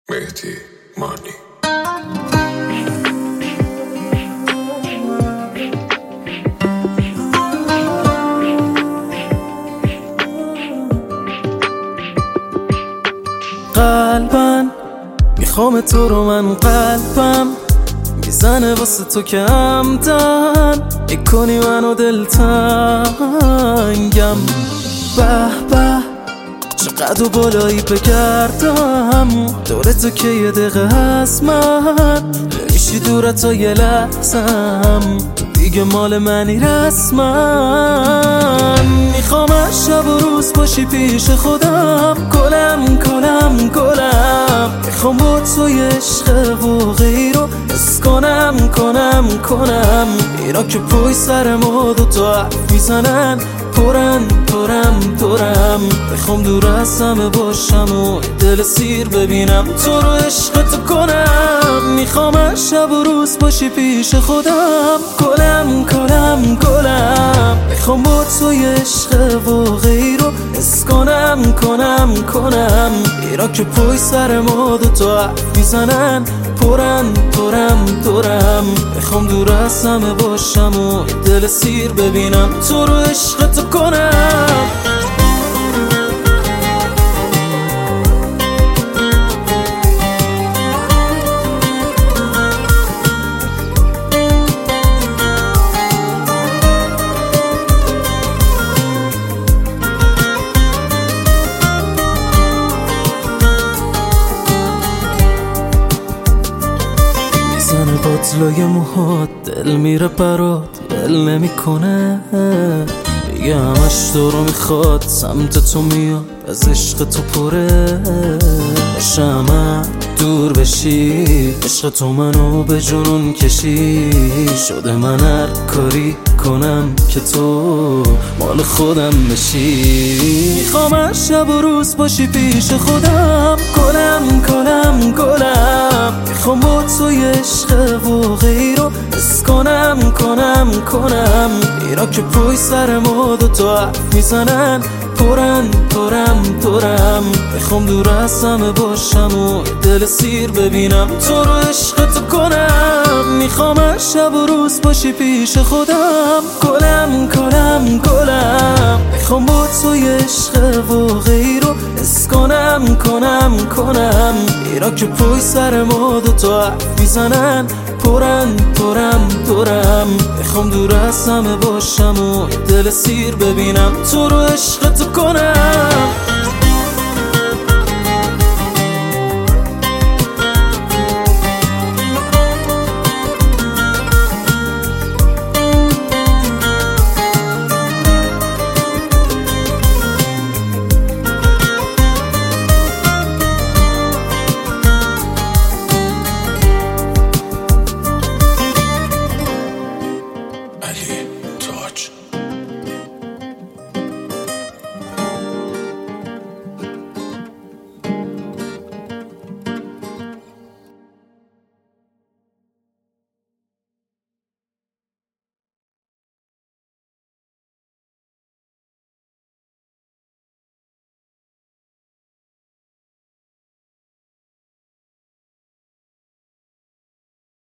مهدی مانی. قلبم میخوام تو رو، من قلبم میزنه واسه تو که همدن میکنی منو دلتنگم. به به چقدر و بالایی بگردم دور تو که یه دقیقه هست من نمیشی دور تا یه لحظم تو دیگه مال منی رسما. میخوام از شب و روز باشی پیش خودم، گلم گلم گلم. میخوام با تو یه عشق و غیر رو حس کنم اینا که پای سر ما دوتا حرف میزنن پرم میخوام دور از همه باشم و دل سیر ببینم تو رو عشق تو کنم. میخوام از شب و روز باشی پیش خودم، گلم گلم گلم. میخوام با تو یه عشق و غیر رو حس کنم اینا که پای سر ما دوتا حرف میزنن پرم میخوام دور از همه باشم و دل سیر ببینم تو رو عشق تو کنم. میزنه باطلای موهات، دل میره برات ول نمیکنه، میگه همش تو رو میخواد، سمت تو میاد از عشق تو پره. شمع دور بشی، عشق تو منو به جنون کشی، شده من هر کاری کنم که تو مال خودم بشی. میخوام از شب و روز باشی پیش خودم، گلم گلم گلم. میخوام با تو یه عشق و غیر رو حس کنم اینا که پای سر ما دوتا حرف میزنن پرم میخوام دور از همه باشم و دل سیر ببینم تو رو عشق تو کنم. میخوام از شب و روز باشی پیش خودم، گلم گلم گلم. میخوام با تو یه عشق و غیر رو حس کنم اینا که پای سر ما دوتا حرف میزنن پرم میخوام دور از همه باشم و دل سیر ببینم تو رو عشق تو کنم.